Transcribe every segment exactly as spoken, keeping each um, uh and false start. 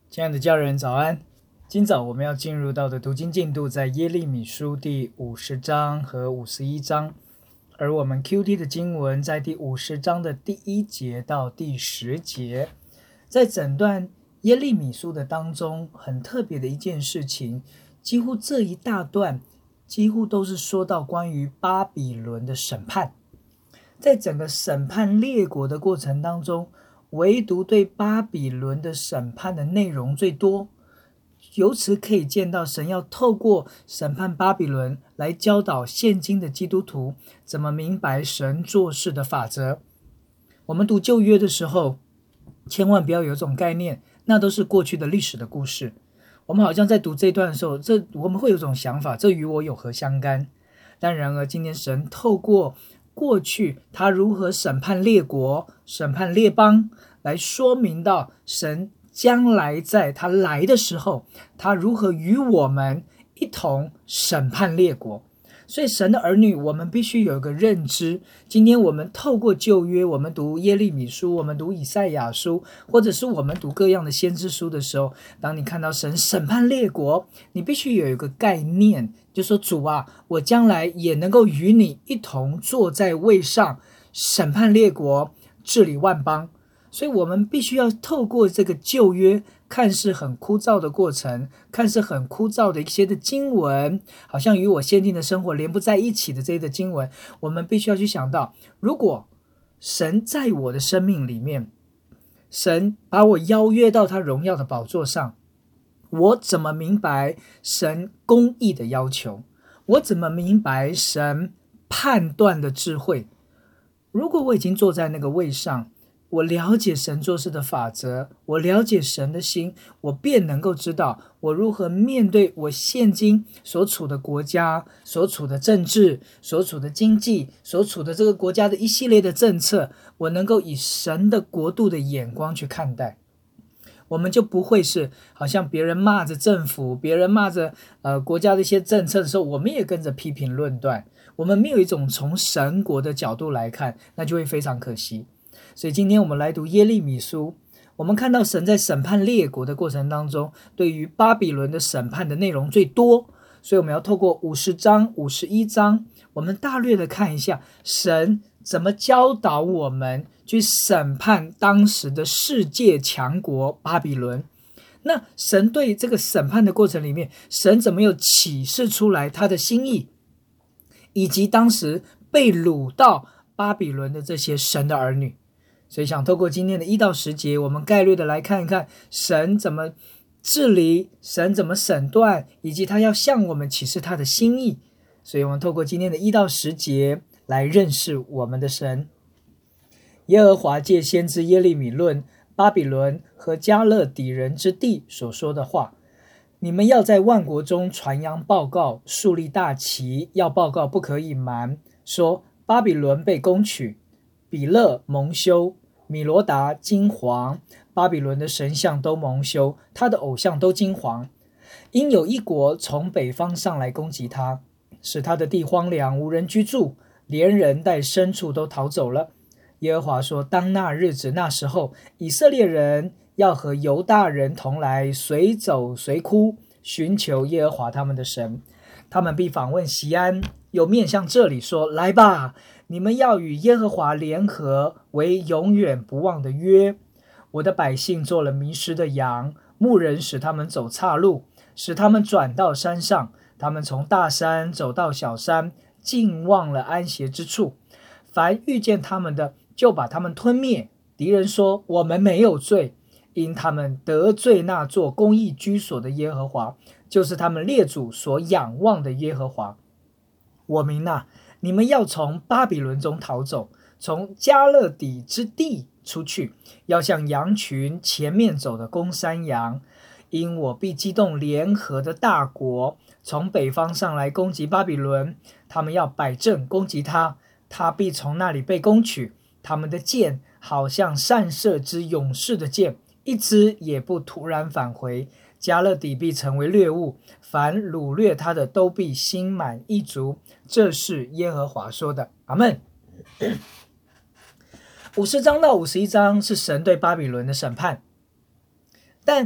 亲爱的家人早安，今早我们要进入到的读经进度在耶利米书第五十章和五十一章，而我们 Q T 的经文在第五十章的第一节到第十节。在整段耶利米书的当中，很特别的一件事情，几乎这一大段几乎都是说到关于巴比伦的审判。在整个审判列国的过程当中，唯独对巴比伦的审判的内容最多，由此可以见到神要透过审判巴比伦来教导现今的基督徒怎么明白神做事的法则。我们读旧约的时候，千万不要有一种概念，那都是过去的历史的故事。我们好像在读这一段的时候，这我们会有一种想法，这与我有何相干？但然而今天神透过过去他如何审判列国、审判列邦，来说明到神将来在他来的时候，他如何与我们一同审判列国。所以神的儿女，我们必须有一个认知，今天我们透过旧约，我们读耶利米书，我们读以赛亚书，或者是我们读各样的先知书的时候，当你看到神审判列国，你必须有一个概念，就说主啊，我将来也能够与你一同坐在位上，审判列国，治理万邦。所以我们必须要透过这个旧约看似很枯燥的过程，看似很枯燥的一些的经文，好像与我现今的生活连不在一起的这些的经文，我们必须要去想到，如果神在我的生命里面，神把我邀约到他荣耀的宝座上，我怎么明白神公义的要求？我怎么明白神判断的智慧？如果我已经坐在那个位上，我了解神做事的法则，我了解神的心，我便能够知道我如何面对我现今所处的国家，所处的政治，所处的经济，所处的这个国家的一系列的政策，我能够以神的国度的眼光去看待。我们就不会是好像别人骂着政府，别人骂着呃国家的一些政策的时候，我们也跟着批评论断，我们没有一种从神国的角度来看，那就会非常可惜。所以今天我们来读耶利米书，我们看到神在审判列国的过程当中，对于巴比伦的审判的内容最多，所以我们要透过五十章、五十一章，我们大略的看一下神怎么教导我们去审判当时的世界强国巴比伦。那神对这个审判的过程里面，神怎么有启示出来他的心意，以及当时被掳到巴比伦的这些神的儿女。所以想透过今天的一到十节，我们概略的来看一看神怎么治理，神怎么审断，以及他要向我们启示他的心意。所以我们透过今天的一到十节来认识我们的神。耶和华借先知耶利米论巴比伦和迦勒底人之地所说的话：你们要在万国中传扬报告，树立大旗，要报告不可隐瞒，说巴比伦被攻取，比勒蒙羞，米罗达金黄，巴比伦的神像都蒙羞，他的偶像都金黄。因有一国从北方上来攻击他，使他的地荒凉，无人居住，连人带牲畜都逃走了。耶和华说，当那日子那时候，以色列人要和犹大人同来，随走随哭，寻求耶和华他们的神。他们必访问锡安，又面向这里说，来吧，你们要与耶和华联合，为永远不忘的约。我的百姓做了迷失的羊，牧人使他们走岔路，使他们转到山上，他们从大山走到小山，竟忘了安歇之处。凡遇见他们的，就把他们吞灭。敌人说，我们没有罪，因他们得罪那做公义居所的耶和华，就是他们列祖所仰望的耶和华。我民啊，你们要从巴比伦中逃走，从迦勒底之地出去，要像羊群前面走的公山羊。因我必激动联合的大国，从北方上来攻击巴比伦，他们要摆阵攻击他，他必从那里被攻取。他们的箭好像善射之勇士的箭，一支也不突然返回。迦勒底必成为掠物，凡掳掠他的都必心满意足。这是耶和华说的。阿们。五十章到五十一章是神对巴比伦的审判，但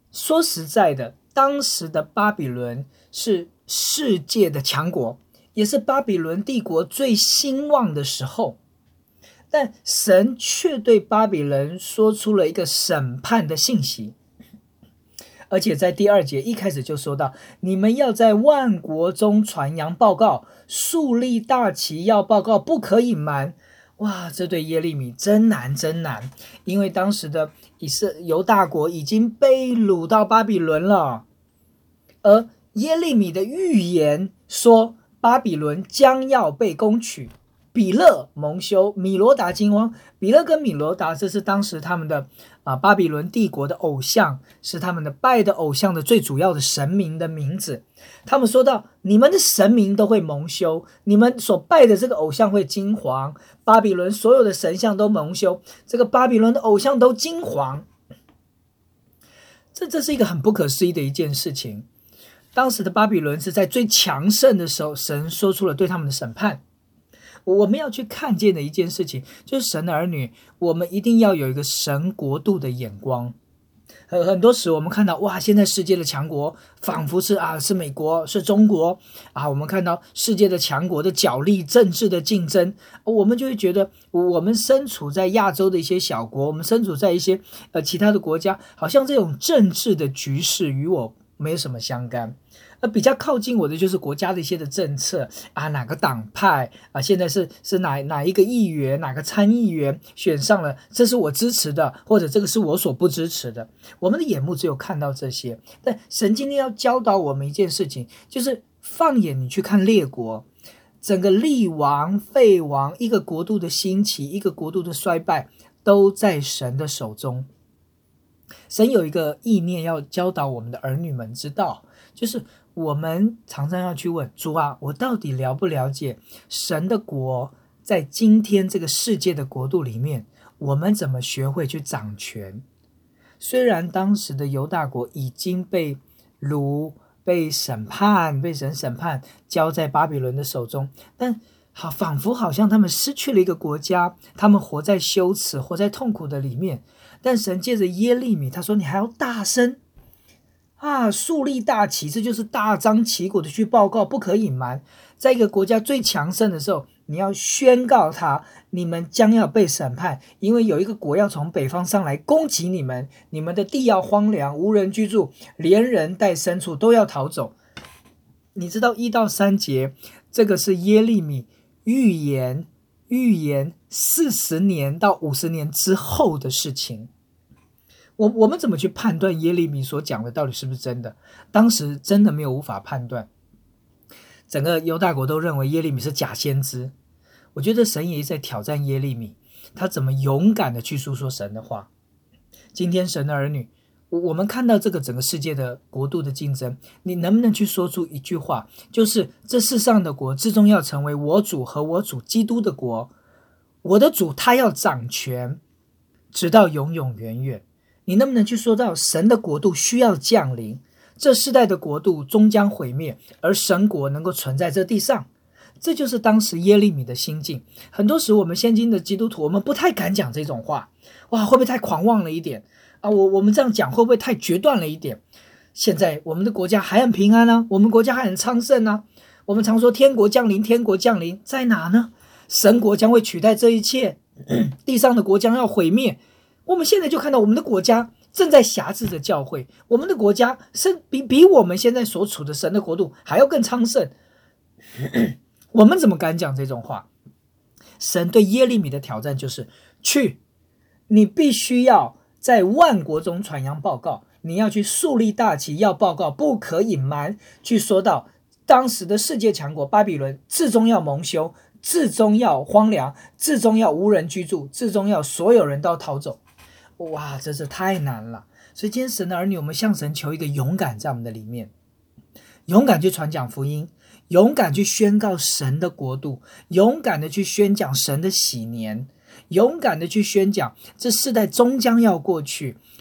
说实在的，当时的巴比伦是世界的强国，也是巴比伦帝国最兴旺的时候，但神却对巴比伦说出了一个审判的信息。而且在第二节一开始就说到，你们要在万国中传扬报告，树立大旗要报告，不可隐瞒。哇，这对耶利米真难真难，因为当时的以色犹大国已经被掳到巴比伦了，而耶利米的预言说巴比伦将要被攻取，比勒蒙羞，米罗达惊慌。比勒跟米罗达，这是当时他们的啊巴比伦帝国的偶像，是他们的拜的偶像的最主要的神明的名字。他们说到，你们的神明都会蒙羞，你们所拜的这个偶像会惊惶，巴比伦所有的神像都蒙羞，这个巴比伦的偶像都惊惶。这这是一个很不可思议的一件事情。当时的巴比伦是在最强盛的时候，神说出了对他们的审判。我们要去看见的一件事情，就是神的儿女，我们一定要有一个神国度的眼光。很很多时我们看到，哇，现在世界的强国仿佛是啊是美国，是中国啊，我们看到世界的强国的角力、政治的竞争，我们就会觉得我们身处在亚洲的一些小国，我们身处在一些呃其他的国家，好像这种政治的局势与我没有什么相干。而比较靠近我的就是国家的一些的政策啊，哪个党派啊，现在是是哪哪一个议员，哪个参议员选上了，这是我支持的，或者这个是我所不支持的。我们的眼目只有看到这些，但神今天要教导我们一件事情，就是放眼你去看列国，整个立王废王，一个国度的兴起，一个国度的衰败，都在神的手中。神有一个意念要教导我们的儿女们知道，就是我们常常要去问主啊，我到底了不了解神的国在今天这个世界的国度里面，我们怎么学会去掌权？虽然当时的犹大国已经被掳、被审判、被神审判，交在巴比伦的手中，但好仿佛好像他们失去了一个国家，他们活在羞耻、活在痛苦的里面。但神借着耶利米，他说你还要大声啊，树立大旗，这就是大张旗鼓的去报告，不可隐瞒。在一个国家最强盛的时候，你要宣告他，你们将要被审判，因为有一个国要从北方上来攻击你们，你们的地要荒凉，无人居住，连人带牲畜都要逃走。你知道一到三节，这个是耶利米预言预言四十年到五十年之后的事情。我我们怎么去判断耶利米所讲的到底是不是真的？当时真的没有无法判断，整个犹大国都认为耶利米是假先知。我觉得神也在挑战耶利米，他怎么勇敢的去诉说神的话。今天神的儿女，我们看到这个整个世界的国度的竞争，你能不能去说出一句话，就是这世上的国最终要成为我主和我主基督的国，我的主他要掌权直到永永远远。你能不能去说到神的国度需要降临，这世代的国度终将毁灭，而神国能够存在这地上？这就是当时耶利米的心境。很多时我们现今的基督徒，我们不太敢讲这种话，哇，会不会太狂妄了一点啊？我我们这样讲会不会太决断了一点？现在我们的国家还很平安啊，我们国家还很昌盛啊。我们常说天国降临，天国降临在哪呢？神国将会取代这一切，地上的国将要毁灭。我们现在就看到我们的国家正在辖制着教会，我们的国家是比比我们现在所处的神的国度还要更昌盛。我们怎么敢讲这种话？神对耶利米的挑战就是去，你必须要在万国中传扬报告，你要去树立大旗，要报告，不可隐瞒，去说到当时的世界强国巴比伦至终要蒙羞，至终要荒凉，至终要无人居住，至终要所有人都逃走。哇，真是太难了。所以今天神的儿女，我们向神求一个勇敢在我们的里面，勇敢去传讲福音，勇敢去宣告神的国度，勇敢的去宣讲神的喜年，勇敢的去宣讲这世代终将要过去，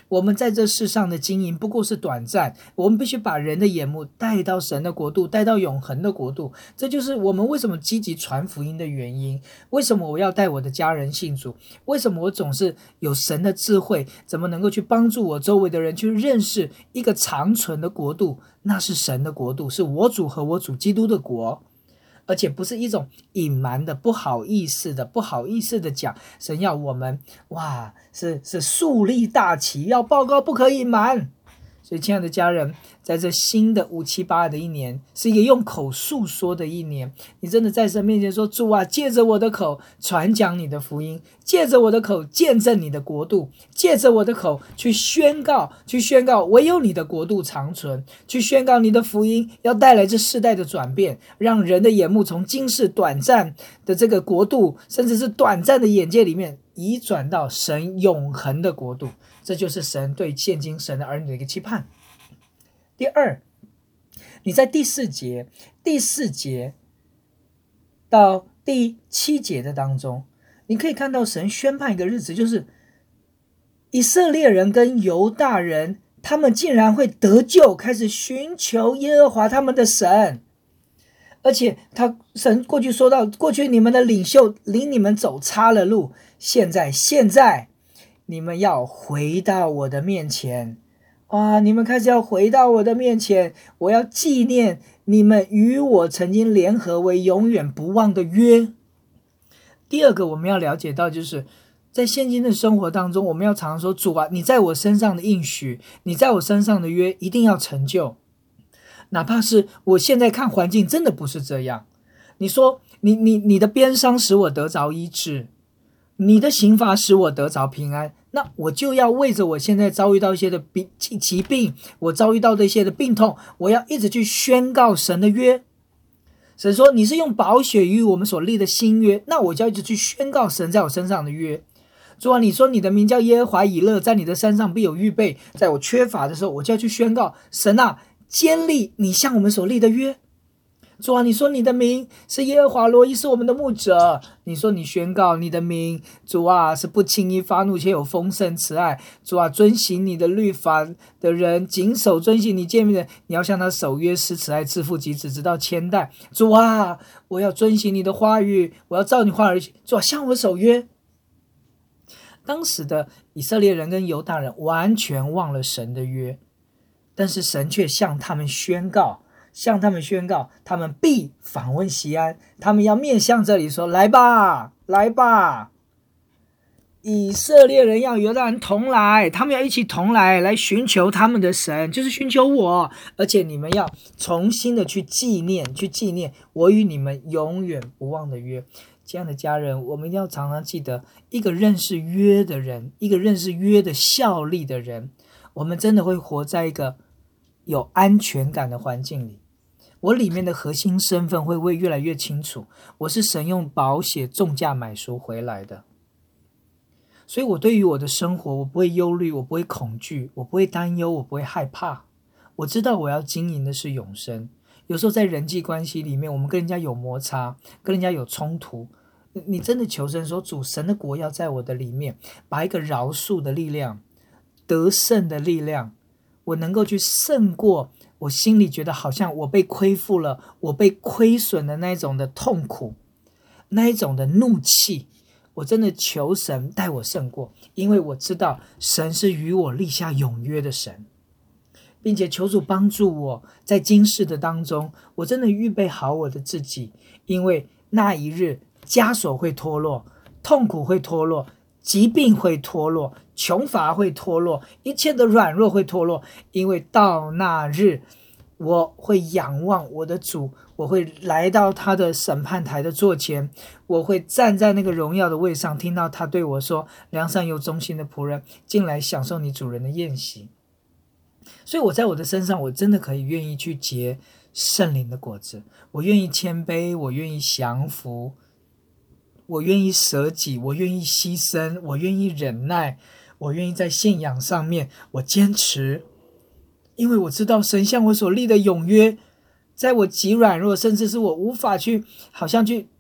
我们在这世上的经营不过是短暂，我们必须把人的眼目带到神的国度，带到永恒的国度。这就是我们为什么积极传福音的原因，为什么我要带我的家人信主，为什么我总是有神的智慧，怎么能够去帮助我周围的人去认识一个长存的国度，那是神的国度，是我主和我主基督的国，而且不是一种隐瞒的不好意思的不好意思的讲，神要我们哇是是树立大旗，要报告不可隐瞒。所以亲爱的家人，在这新的五七八的一年，是一个用口述说的一年，你真的在神面前说，主啊，借着我的口传讲你的福音，借着我的口见证你的国度，借着我的口去宣告去宣告唯有你的国度长存，去宣告你的福音要带来这世代的转变，让人的眼目从今世短暂的这个国度，甚至是短暂的眼界里面移转到神永恒的国度。这就是神对现今神的儿女的一个期盼。第二，你在第四节第四节到第七节的当中，你可以看到神宣判一个日子，就是以色列人跟犹大人，他们竟然会得救，开始寻求耶和华他们的神。而且他神过去说到，过去你们的领袖领你们走差了路，现在现在你们要回到我的面前，哇！你们开始要回到我的面前，我要纪念你们与我曾经联合为永远不忘的约。第二个我们要了解到，就是在现今的生活当中，我们要常常说，主啊，你在我身上的应许，你在我身上的约一定要成就，哪怕是我现在看环境真的不是这样。你说你你你的鞭伤使我得着医治，你的刑罚使我得着平安，那我就要为着我现在遭遇到一些的疾病，我遭遇到的一些的病痛，我要一直去宣告神的约。神说你是用宝血与我们所立的新约，那我就要一直去宣告神在我身上的约。主啊，你说你的名叫耶和华以勒，在你的山上必有预备，在我缺乏的时候，我就要去宣告神啊，坚立你向我们所立的约。主啊，你说你的名是耶和华罗伊，是我们的牧者，你说你宣告你的名，主啊，是不轻易发怒且有丰盛慈爱。主啊，遵行你的律法的人，谨守遵行你诫命的人，你要向他守约施慈爱，自父及子直到千代。主啊，我要遵行你的话语，我要照你话而行。主啊，向我守约。当时的以色列人跟犹大人完全忘了神的约，但是神却向他们宣告向他们宣告他们必访问锡安，他们要面向这里说，来吧来吧，以色列人要犹大人同来，他们要一起同来，来寻求他们的神，就是寻求我，而且你们要重新的去纪念去纪念我与你们永远不忘的约。亲爱的家人，我们一定要常常记得，一个认识约的人，一个认识约的效力的人，我们真的会活在一个有安全感的环境里。我里面的核心身份会不会越来越清楚？我是神用宝血重价买赎回来的，所以我对于我的生活，我不会忧虑，我不会恐惧，我不会担忧，我不会害怕。我知道我要经营的是永生。有时候在人际关系里面，我们跟人家有摩擦，跟人家有冲突，你真的求神说，主，神的国要在我的里面，把一个饶恕的力量，得胜的力量，我能够去胜过我心里觉得好像我被亏负了，我被亏损的那一种的痛苦，那一种的怒气，我真的求神带我胜过，因为我知道神是与我立下永约的神，并且求主帮助我在今世的当中，我真的预备好我的自己，因为那一日枷锁会脱落，痛苦会脱落，疾病会脱落，穷乏会脱落，一切的软弱会脱落，因为到那日我会仰望我的主，我会来到他的审判台的座前，我会站在那个荣耀的位上，听到他对我说，良善又忠心的仆人，进来享受你主人的宴席。所以我在我的身上，我真的可以愿意去结圣灵的果子，我愿意谦卑，我愿意降服，我愿意舍己，我愿意牺牲，我愿意忍耐，我愿意在信仰上面我坚持，因为我知道神向我所立的永约，在我极软弱，甚至是我无法去好像去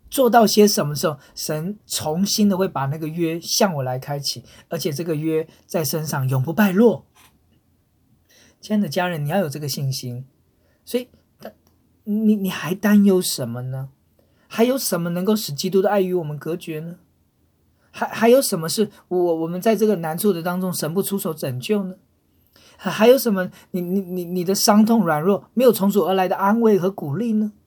做到些什么时候，神重新的会把那个约向我来开启，而且这个约在身上永不败落。亲爱的家人，你要有这个信心。所以你你还担忧什么呢？还有什么能够使基督的爱与我们隔绝呢？还还有什么是我我们在这个难处的当中神不出手拯救呢？还还有什么你你你你的伤痛软弱没有从主而来的安慰和鼓励呢？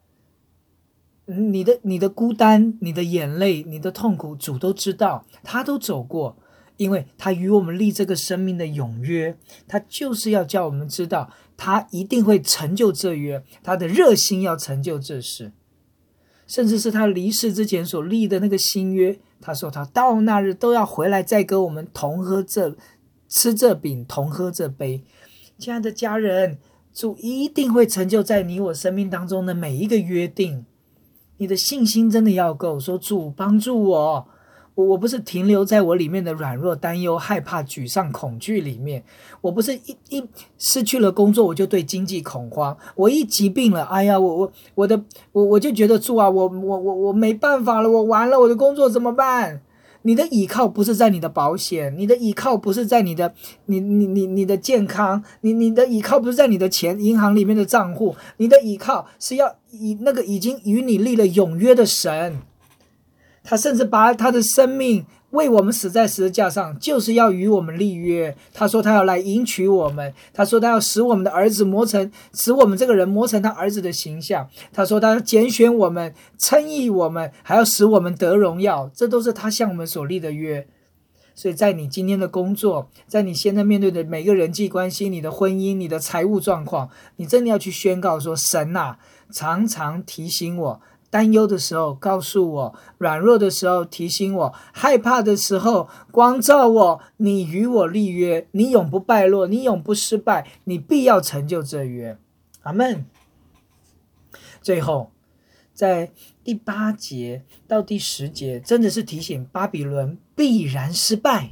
你的你的孤单，你的眼泪，你的痛苦，主都知道，他都走过，因为他与我们立这个生命的永约，他就是要叫我们知道，他一定会成就这约，他的热心要成就这事，甚至是他离世之前所立的那个新约，他说他到那日都要回来再跟我们同喝这吃这饼，同喝这杯。亲爱的家人，主一定会成就在你我生命当中的每一个约定。你的信心真的要够，说主帮助我，我我不是停留在我里面的软弱、担忧、害怕、沮丧、恐惧里面，我不是一一失去了工作我就对经济恐慌，我一疾病了，哎呀，我我我的我我就觉得主啊，我我我我没办法了，我完了，我的工作怎么办？你的倚靠不是在你的保险，你的倚靠不是在你的你你你你的健康，你你的倚靠不是在你的钱银行里面的账户，你的倚靠是要以那个已经与你立了永约的神。他甚至把他的生命为我们死在十字架上，就是要与我们立约。他说他要来迎娶我们，他说他要使我们的儿子磨成，使我们这个人磨成他儿子的形象。他说他要拣选我们，称义我们，还要使我们得荣耀，这都是他向我们所立的约。所以在你今天的工作，在你现在面对的每个人际关系，你的婚姻，你的财务状况，你真的要去宣告说，神啊，常常提醒我，担忧的时候告诉我，软弱的时候提醒我，害怕的时候光照我，你与我立约，你永不败落，你永不失败，你必要成就这约。阿们。最后在第八节到第十节真的是提醒巴比伦必然失败。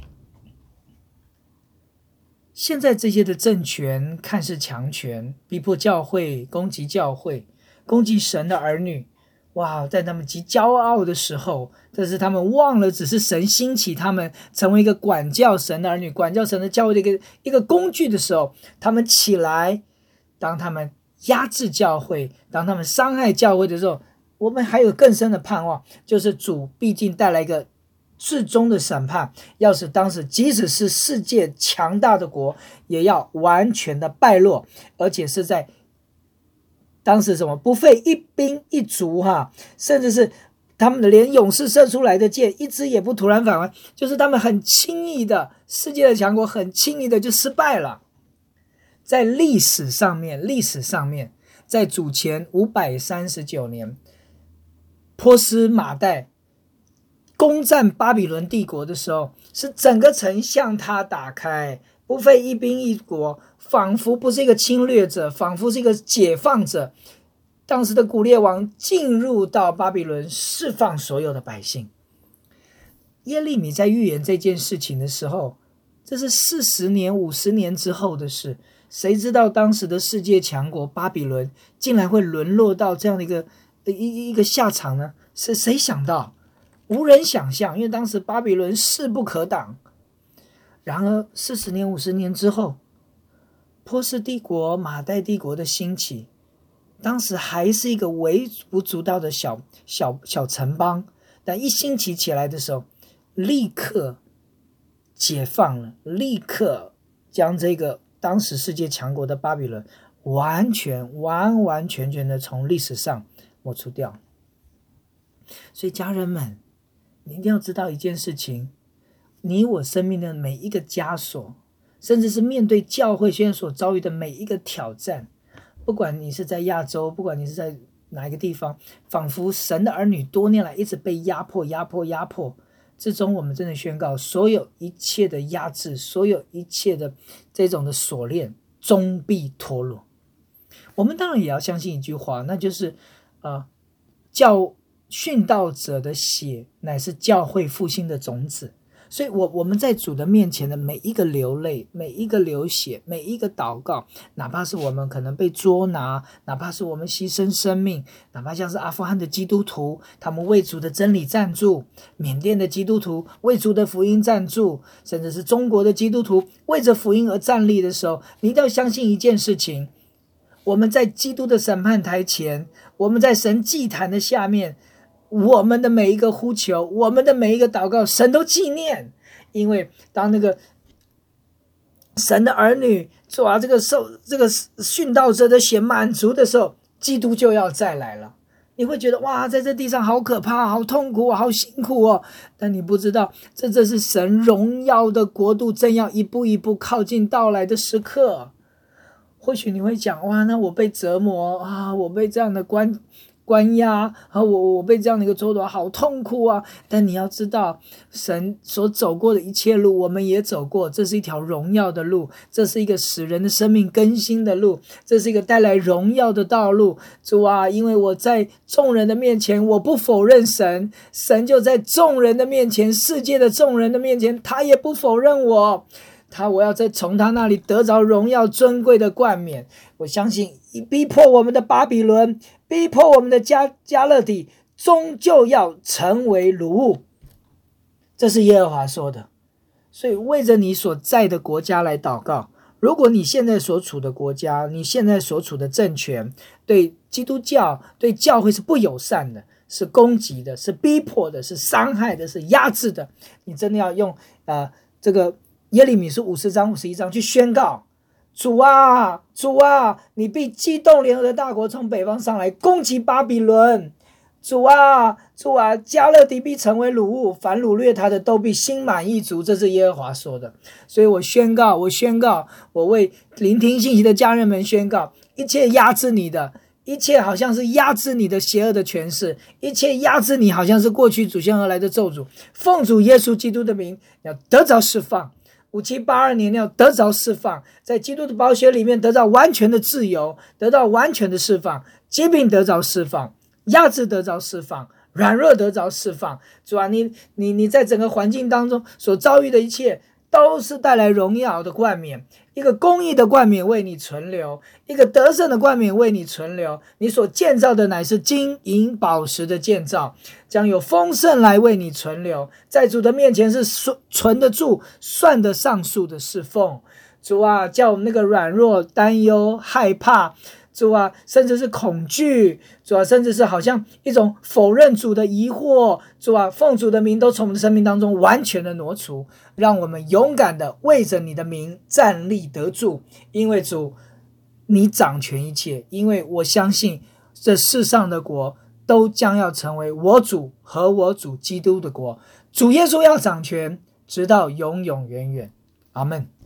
现在这些的政权看似强权，逼迫教会，攻击教会，攻击神的儿女。哇，在他们极骄傲的时候，这是他们忘了只是神兴起他们成为一个管教神的儿女，管教神的教会的一个一个工具的时候，他们起来，当他们压制教会，当他们伤害教会的时候，我们还有更深的盼望，就是主毕竟带来一个至终的审判，要使当时即使是世界强大的国也要完全的败落，而且是在当时什么不费一兵一卒哈，甚至是他们的连勇士射出来的箭一支也不突然返回，就是他们很轻易的，世界的强国很轻易的就失败了。在历史上面历史上面在主前五百三十九年，波斯马代攻占巴比伦帝国的时候，是整个城向他打开，不费一兵一国，仿佛不是一个侵略者，仿佛是一个解放者。当时的古列王进入到巴比伦，释放所有的百姓。耶利米在预言这件事情的时候，这是四十年五十年之后的事，谁知道当时的世界强国巴比伦竟然会沦落到这样的一个一一个下场呢？是谁想到？无人想象，因为当时巴比伦势不可挡。然而四十年五十年之后，波斯帝国马代帝国的兴起，当时还是一个微不足道的小小小城邦，但一兴起起来的时候，立刻解放了，立刻将这个当时世界强国的巴比伦完全完完全全的从历史上抹除掉。所以家人们，你一定要知道一件事情，你我生命的每一个枷锁，甚至是面对教会现在所遭遇的每一个挑战，不管你是在亚洲，不管你是在哪一个地方，仿佛神的儿女多年来一直被压迫压迫压迫之中，我们真的宣告，所有一切的压制，所有一切的这种的锁链终必脱落。我们当然也要相信一句话，那就是呃，教殉道者的血乃是教会复兴的种子。 所以我我们在主的面前的每一个流泪，每一个流血，每一个祷告，哪怕是我们可能被捉拿，哪怕是我们牺牲生命，哪怕像是阿富汗的基督徒，他们为主的真理站住，缅甸的基督徒为主的福音站住，甚至是中国的基督徒为着福音而站立的时候，你一定要相信一件事情，我们在基督的审判台前，我们在神祭坛的下面，我们的每一个呼求，我们的每一个祷告，神都纪念。因为当那个神的儿女主啊，这个受这个殉道者的血满足的时候，基督就要再来了。你会觉得哇，在这地上好可怕，好痛苦，好辛苦哦。但你不知道，这这是神荣耀的国度正要一步一步靠近到来的时刻。或许你会讲，哇，那我被折磨啊，我被这样的关关押啊，我我被这样的一个蹉跎，好痛苦啊！但你要知道，神所走过的一切路，我们也走过，这是一条荣耀的路，这是一个使人的生命更新的路，这是一个带来荣耀的道路。主啊，因为我在众人的面前，我不否认神，神就在众人的面前，世界的众人的面前，他也不否认我。他我要再从他那里得着荣耀尊贵的冠冕。我相信逼迫我们的巴比伦，逼迫我们的加加勒底，终究要成为掳物。这是耶和华说的。所以为着你所在的国家来祷告。如果你现在所处的国家，你现在所处的政权对基督教对教会是不友善的，是攻击的，是逼迫的，是伤害的，是压制的，你真的要用呃这个耶利米书五十章五十一章去宣告，主啊主啊，你必激动联合的大国从北方上来攻击巴比伦。主啊主啊，加勒底必成为掳物，凡掳掠他的都必心满意足。这是耶和华说的。所以我宣告我宣告我为聆听信息的家人们宣告，一切压制你的，一切好像是压制你的邪恶的权势，一切压制你好像是过去祖先而来的咒诅，奉主耶稣基督的名要得着释放。五七八二年要得着释放，在基督的宝血里面得到完全的自由，得到完全的释放，疾病得着释放，压制得着释放，软弱得着释放。主啊，你你你在整个环境当中所遭遇的一切都是带来荣耀的冠冕，一个公义的冠冕为你存留，一个得胜的冠冕为你存留。你所建造的乃是金银宝石的建造，将有丰盛来为你存留，在主的面前是存得住算得上数的侍奉。主啊，叫我们那个软弱担忧害怕，主啊，甚至是恐惧，主啊，甚至是好像一种否认主的疑惑，主啊，奉主的名都从我们的生命当中完全的挪除，让我们勇敢的为着你的名站立得住。因为主你掌权一切，因为我相信这世上的国都将要成为我主和我主基督的国，主耶稣要掌权直到永永远远。阿们。